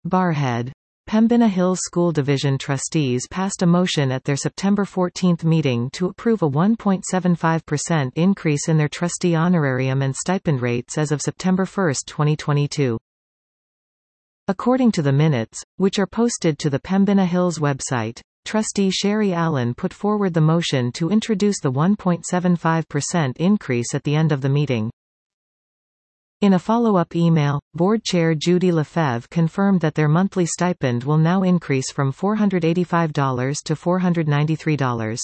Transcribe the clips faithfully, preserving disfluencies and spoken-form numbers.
Barrhead. Pembina Hills School Division trustees passed a motion at their September fourteenth meeting to approve a one point seven five percent increase in their trustee honorarium and stipend rates as of September first, twenty twenty-two. According to the minutes, which are posted to the Pembina Hills website, Trustee Sherry Allen put forward the motion to introduce the one point seven five percent increase at the end of the meeting. In a follow-up email, Board Chair Judy Lefebvre confirmed that their monthly stipend will now increase from four hundred eighty-five dollars to four hundred ninety-three dollars.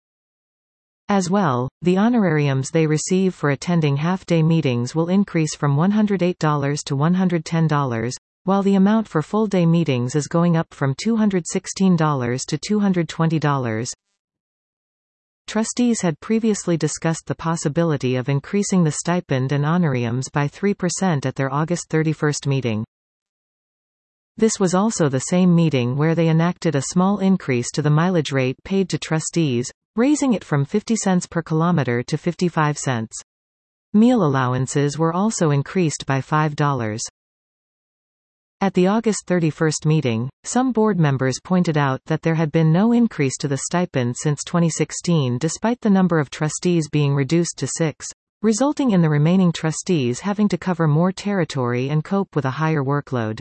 As well, the honorariums they receive for attending half-day meetings will increase from one hundred eight dollars to one hundred ten dollars, while the amount for full-day meetings is going up from two hundred sixteen dollars to two hundred twenty dollars. Trustees had previously discussed the possibility of increasing the stipend and honorariums by three percent at their August thirty-first meeting. This was also the same meeting where they enacted a small increase to the mileage rate paid to trustees, raising it from fifty cents per kilometer to fifty-five cents. Meal allowances were also increased by five dollars. At the August thirty-first meeting, some board members pointed out that there had been no increase to the stipend since twenty sixteen despite the number of trustees being reduced to six, resulting in the remaining trustees having to cover more territory and cope with a higher workload.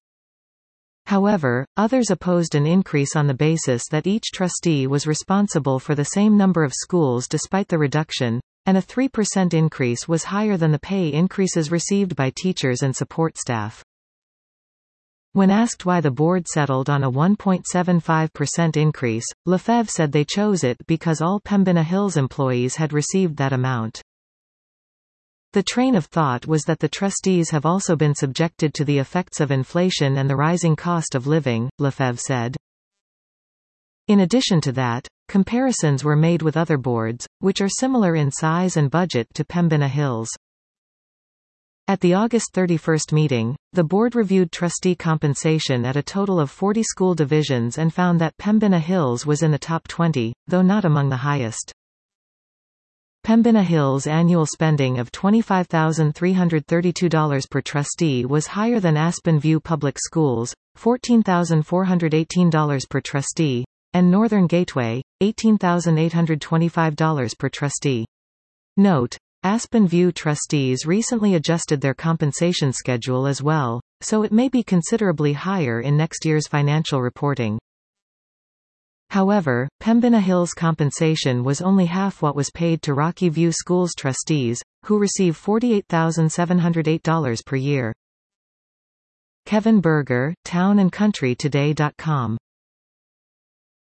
However, others opposed an increase on the basis that each trustee was responsible for the same number of schools despite the reduction, and a three percent increase was higher than the pay increases received by teachers and support staff. When asked why the board settled on a one point seven five percent increase, Lefebvre said they chose it because all Pembina Hills employees had received that amount. The train of thought was that the trustees have also been subjected to the effects of inflation and the rising cost of living, Lefebvre said. In addition to that, comparisons were made with other boards, which are similar in size and budget to Pembina Hills. At the August thirty-first meeting, the board reviewed trustee compensation at a total of forty school divisions and found that Pembina Hills was in the top twenty, though not among the highest. Pembina Hills' annual spending of twenty-five thousand three hundred thirty-two dollars per trustee was higher than Aspen View Public Schools, fourteen thousand four hundred eighteen dollars per trustee, and Northern Gateway, eighteen thousand eight hundred twenty-five dollars per trustee. Note: Aspen View trustees recently adjusted their compensation schedule as well, so it may be considerably higher in next year's financial reporting. However, Pembina Hills' compensation was only half what was paid to Rocky View Schools trustees, who receive forty-eight thousand seven hundred eight dollars per year. Kevin Berger, town and country today dot com